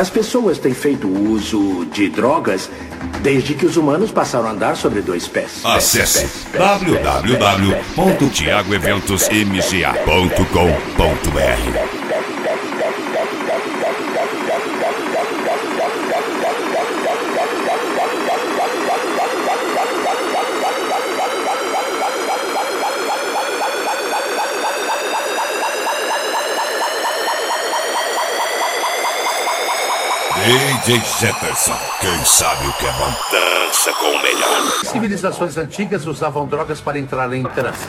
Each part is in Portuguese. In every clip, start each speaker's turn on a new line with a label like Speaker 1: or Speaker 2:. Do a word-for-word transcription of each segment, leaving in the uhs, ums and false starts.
Speaker 1: As pessoas têm feito uso de drogas desde que os humanos passaram a andar sobre dois pés.
Speaker 2: Acesse w w w ponto tiago eventos m g a ponto com ponto b r. D J Jefferson, quem sabe o que é bom, dança com o melhor.
Speaker 3: Civilizações antigas usavam drogas para entrar em transe.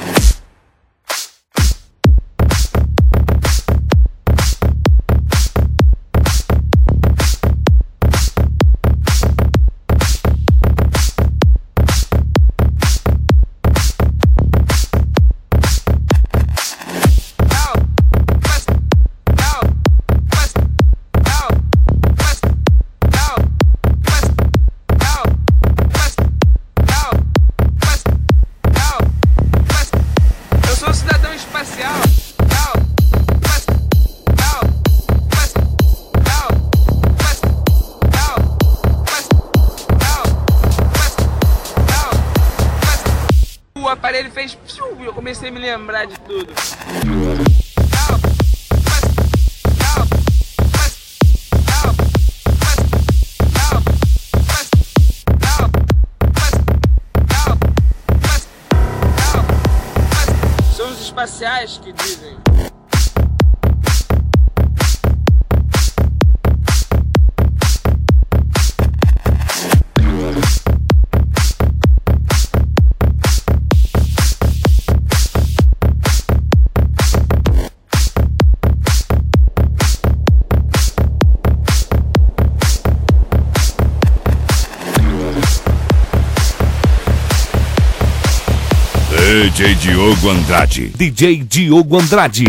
Speaker 4: O aparelho fez e eu comecei a me lembrar de tudo. São os espaciais que dizem.
Speaker 2: D J Diogo Andrade.
Speaker 5: D J Diogo Andrade.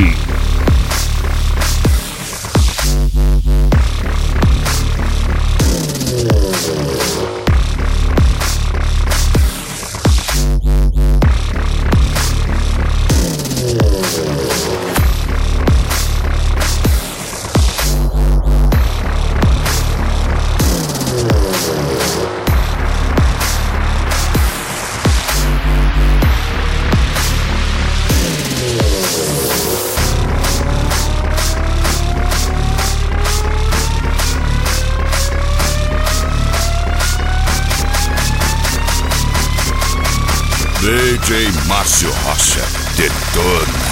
Speaker 2: D J Márcio Rocha, detona.